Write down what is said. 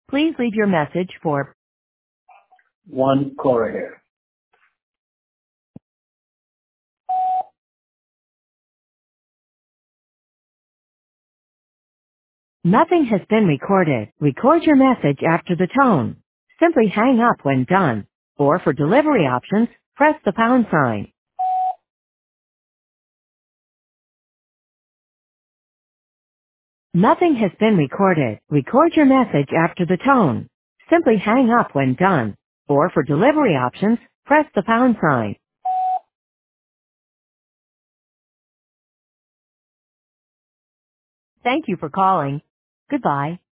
Please leave your message for One Cora here. Nothing has been recorded. Record your message after the tone. Simply hang up when done. Or for delivery options, press the pound sign. Nothing has been recorded. Record your message after the tone. Simply hang up when done. Or for delivery options, press the pound sign. Thank you for calling. Goodbye.